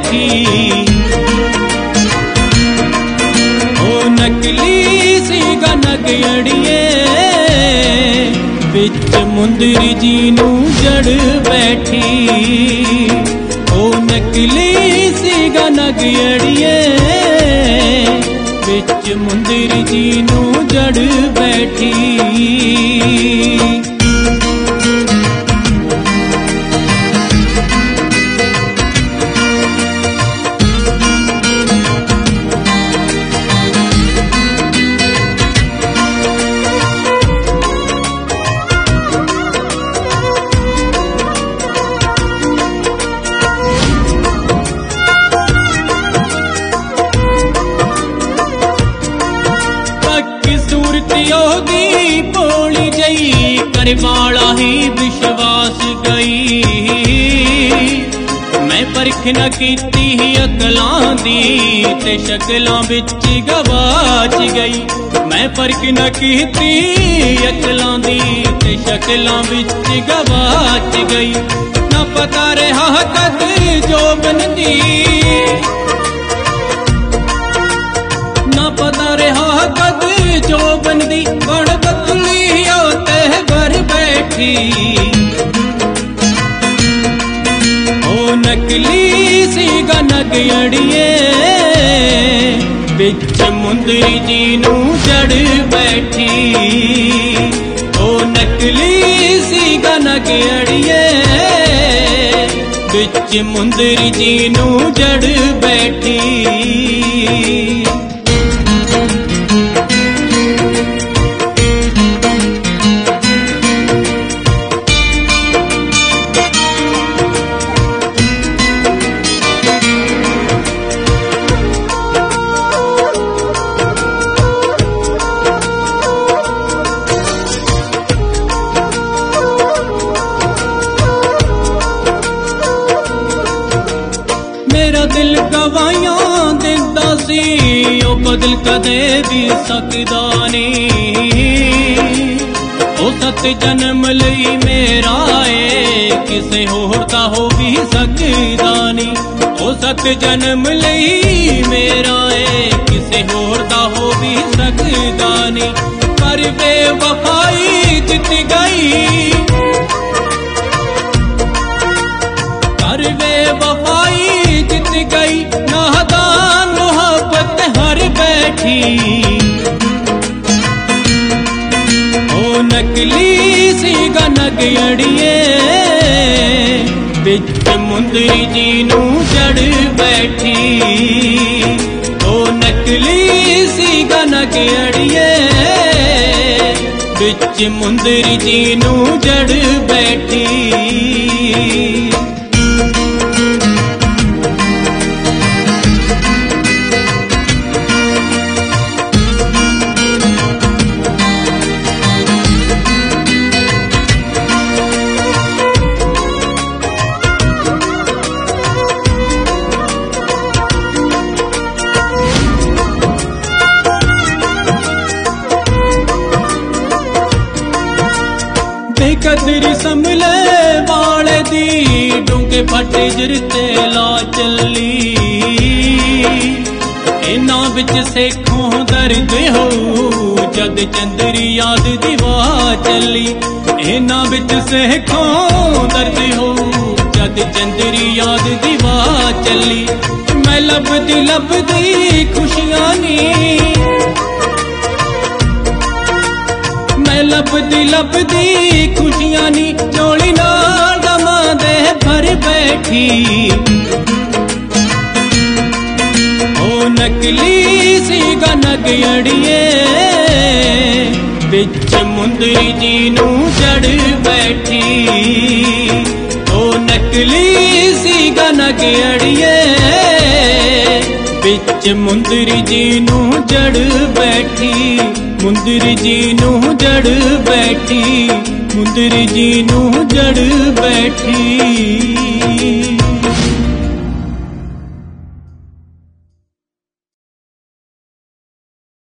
बैठी। ओ नकली सी गनक अड़िए बिच मुंदरी जी नू जड़ बैठी। ओ नकली सी गनक अड़िए बिच मुंदरी जी नू जड़ बैठी। योगी भोली जई कर वाला ही विश्वास गई। मैं परख न कीती अकलां दी ते शकलां विच गवाच गई। मैं परख न कीती अकलां दी ते शकलां विच गवाच गई। न पता रहा कद जो बनदी, न पता रहा कद जो बनदी बड़ बदली होते घर बैठी। ओ नकली सी गनक अड़िए बिच मुंदरी जी नू जड़ बैठी। ओ नकली सी गनक अड़िए बिच मुंदरी जी नू जड़ बैठी। मेरा दिल गवाइयां दिंदा सी ओ बदल कदे भी सकदा नहीं। ओ सत जन्म लई मेरा ए किसे होर दा हो भी सकदा नहीं। ओ सत जन्म लई मेरा ए किसे होर दा हो भी सकदा नहीं। पर बेवफाई जित गई, पर बेवफाई जित गई नादान मोहब्बत हर बैठी। ओ नकली सी गनक अड़िए बिच मुंदरी जी नू जड़ बैठी। ओ नकली सी गनक अड़िए बिच मुंदरी जी नू जड़ बैठी। बेकदरी संभले वाले दी डूंगे फटे जिरते ला चली। इना बिच सेखों दर्द हो जद चंदरी याद दीवा चली। इना बिच सेखों दर्द हो जद चंदरी याद दीवा चली। मैं लभदी खुशियां नी, मैं लभदी खुशियां नी चोली नाल दमा दे भर बैठी। ओ नकली सी गनक अड़िए बिच मुंदरी जी नू जड़ बैठी। ओ नकली सी गनक अड़िए बिच मुंदरी जी नू जड़ बैठी। मुंदरी जी नू जड़ बैठी, मुंदरी जी नू जड़ बैठी।